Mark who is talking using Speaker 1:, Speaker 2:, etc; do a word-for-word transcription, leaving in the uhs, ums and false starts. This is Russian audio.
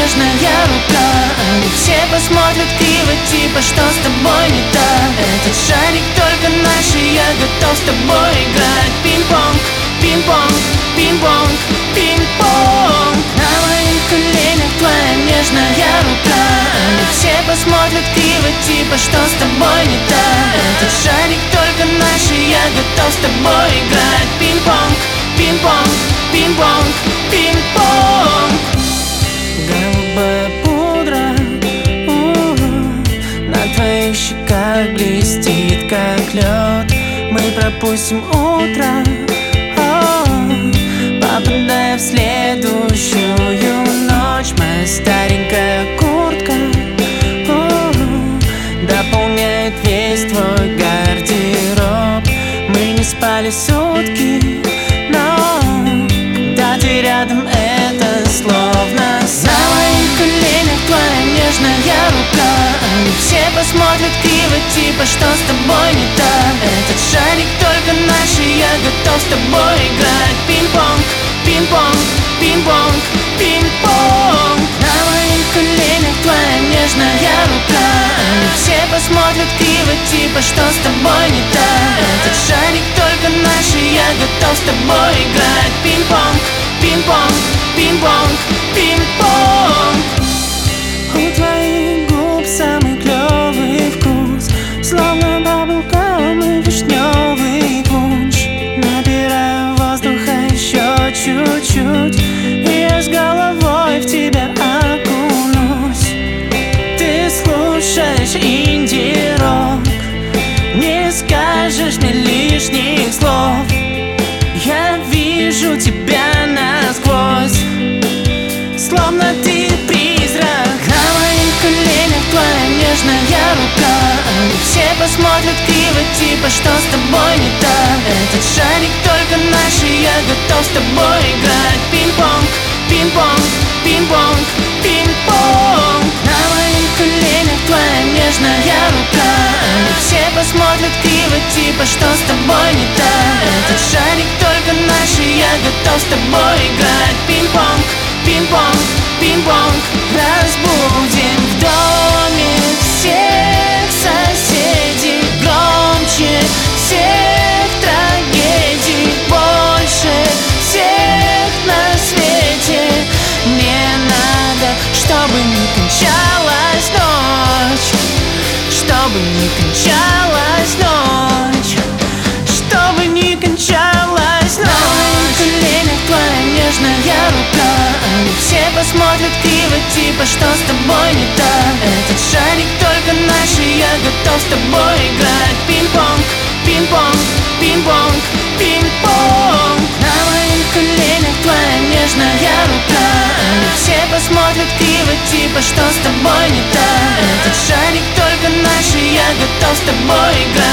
Speaker 1: нежная рука. Они все посмотрят криво, типа, что с тобой не так. Этот шарик только наш, и я готов с тобой играть. Пинг-понг, пинг-понг, пинг-понг, пинг-понг. На моих коленях твоя нежная рука. Они все посмотрят криво, типа, что с тобой не так. Этот шарик только наш, и я готов с тобой играть. Пинг-понг, пинг-понг, пинг-понг, пинг-понг. Голубая пудра у-у-у, на твоих щеках блестит, как лед. Мы пропустим утро, о-о-о, попадая в следующую ночь. Моя старенькая куртка о-о-о, дополняет весь твой гардероб. Мы не спали сутки, но когда ты рядом, это словно сон. На моих коленях твоя нежная рука. Они все посмотрят криво, типа, что с тобой не так. Этот шарик только наш, и я готов с тобой играть. Пинг-понг, пинг-понг, пинг-понг, пинг-понг. На моих коленях твоя нежная рука. Они все посмотрят криво, типа, что с тобой не так. Этот шарик только наш, и я готов с тобой играть. Пинг-понг, пинг-понг, пинг-понг, пинг-понг. У твоих губ самый клёвый вкус, словно баблгам и вишнёвый пунш. Набираю воздуха еще чуть-чуть, и я с головой в тебя окунусь. Ты слушаешь инди-рок, не скажешь мне лишних слов. Я вижу тебя насквозь, словно ты призрак. На моих коленях твоя нежная рука. Они все посмотрят криво, типа, что с тобой не так. Этот шарик только наш, и я готов с тобой играть. Пинг-понг, пинг-понг, пинг-понг, пинг-понг. На моих коленях твоя нежная рука. Они все посмотрят криво, типа, что с тобой не так. Этот шарик только наш, и я готов с тобой играть. Пинг-понг, пинг-понг, пинг-понг. Разбудим в доме всех соседей, громче всех трагедий, больше всех на свете. Мне надо, чтобы не кончалась ночь, чтобы не кончалась ночь, чтобы не кончалась ночь. На моих коленях твоя нежная рука. Они все посмотрят криво, типа, что с тобой не так. Этот шарик только наш, и я готов с тобой играть. Пинг-понг, пинг-понг, пинг-понг, пинг-понг. На моих коленях твоя нежная рука. Они все посмотрят криво, типа, что с тобой не так. Этот шарик только наш, и я готов с тобой играть.